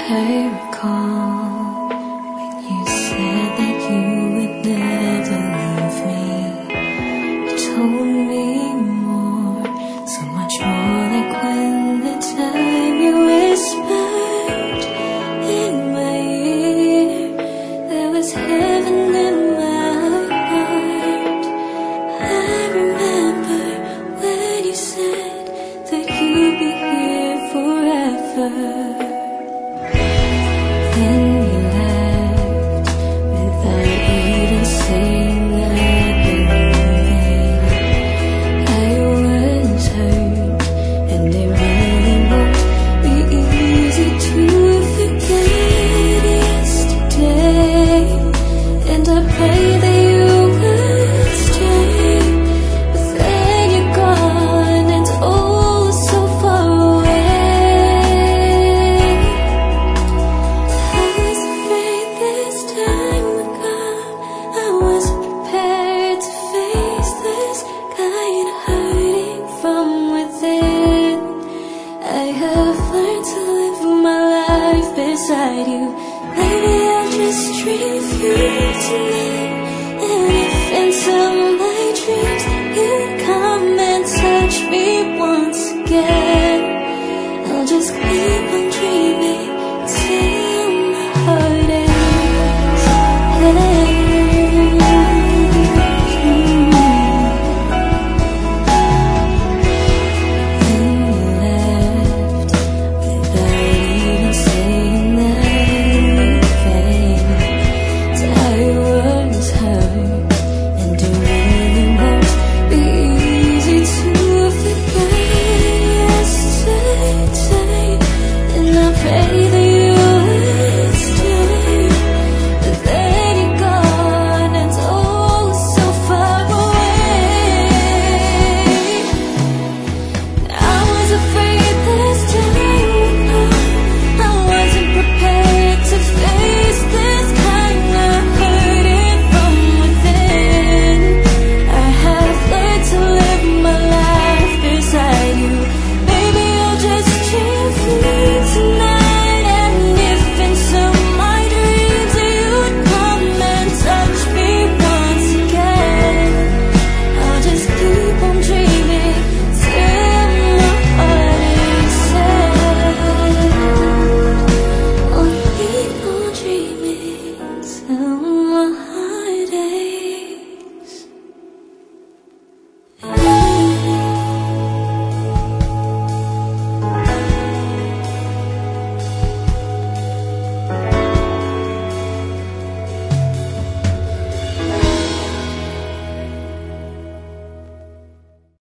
I recall when you said that you would never leave me. You told me more, so much more, like when the time you whispered in my ear. There was heaven in my heart. I remember when you said that you'd be here forever. Then you left without even saying that you're leaving. I was hurt, and it really won't be easy to forget yesterday. And I pray that you will stay, but then you're gone and oh so far away. I was afraid this time would come. I wasn't prepared to face this kind of hurting from within. I have learned to live my life beside you. Maybe I'll just dream of you tonight. And if in some of my dreams you'd come and touch me once again, I'll just keep on dreaming till my heart ends. Then you left without even saying that you'd fade. I was hurt, and it really won't be easy to forget yesterday. And I pray